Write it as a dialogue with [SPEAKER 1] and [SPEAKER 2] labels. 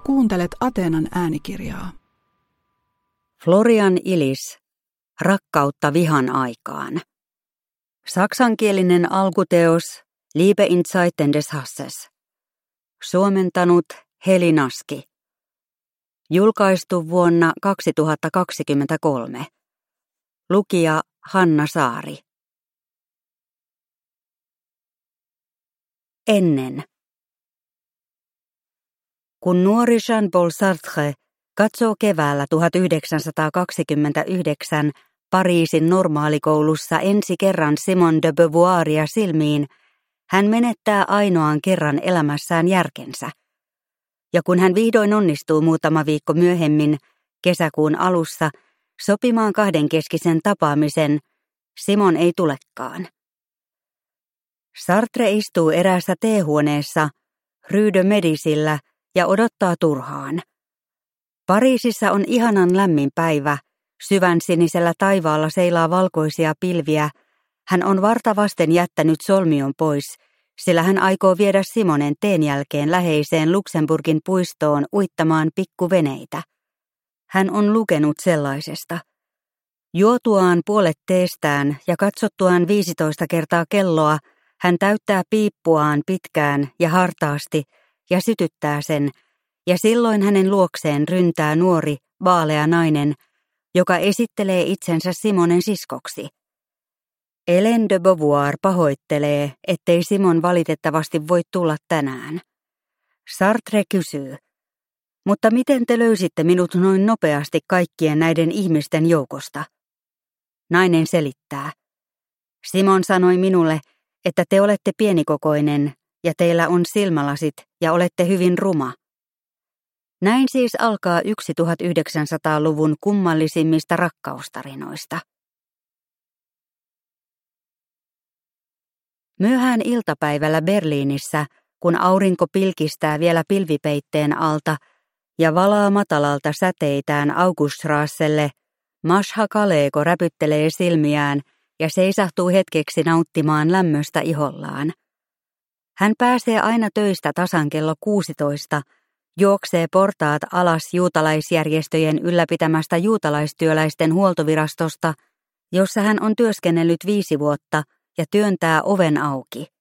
[SPEAKER 1] Kuuntelet Ateenan äänikirjaa.
[SPEAKER 2] Florian Illis, Rakkautta vihan aikaan. Saksankielinen alkuteos Liebe in Zeiten des Hasses. Suomentanut Heli Naski. Julkaistu vuonna 2023. Lukija Hanna Saari. Ennen. Kun nuori Jean-Paul Sartre katsoo keväällä 1929 Pariisin normaalikoulussa ensi kerran Simone de Beauvoiria silmiin, hän menettää ainoan kerran elämässään järkensä. Ja kun hän vihdoin onnistuu muutama viikko myöhemmin, kesäkuun alussa, sopimaan kahdenkeskisen tapaamisen, Simon ei tulekaan. Sartre istuu eräässä teehuoneessa Rue de Médisillä ja odottaa turhaan. Pariisissa on ihanan lämmin päivä, syvän sinisellä taivaalla seilaa valkoisia pilviä. Hän on varta vasten jättänyt solmion pois, sillä hän aikoo viedä Simonen teen jälkeen läheiseen Luxemburgin puistoon uittamaan pikkuveneitä. Hän on lukenut sellaisesta. Juotuaan puolet teestään ja katsottuaan 15 kertaa kelloa, hän täyttää piippuaan pitkään ja hartaasti ja sytyttää sen, ja silloin hänen luokseen ryntää nuori, vaalea nainen, joka esittelee itsensä Simonen siskoksi. Hélène de Beauvoir pahoittelee, ettei Simon valitettavasti voi tulla tänään. Sartre kysyy, mutta miten te löysitte minut noin nopeasti kaikkien näiden ihmisten joukosta? Nainen selittää. Simon sanoi minulle, että te olette pienikokoinen ja teillä on silmälasit ja olette hyvin ruma. Näin siis alkaa 1900-luvun kummallisimmista rakkaustarinoista. Myöhään iltapäivällä Berliinissä, kun aurinko pilkistää vielä pilvipeitteen alta ja valaa matalalta säteitään Auguststrasselle, Masha Kaleko räpyttelee silmiään ja seisahtuu hetkeksi nauttimaan lämmöstä ihollaan. Hän pääsee aina töistä tasan kello 16, juoksee portaat alas juutalaisjärjestöjen ylläpitämästä juutalaistyöläisten huoltovirastosta, jossa hän on työskennellyt 5 vuotta, ja työntää oven auki.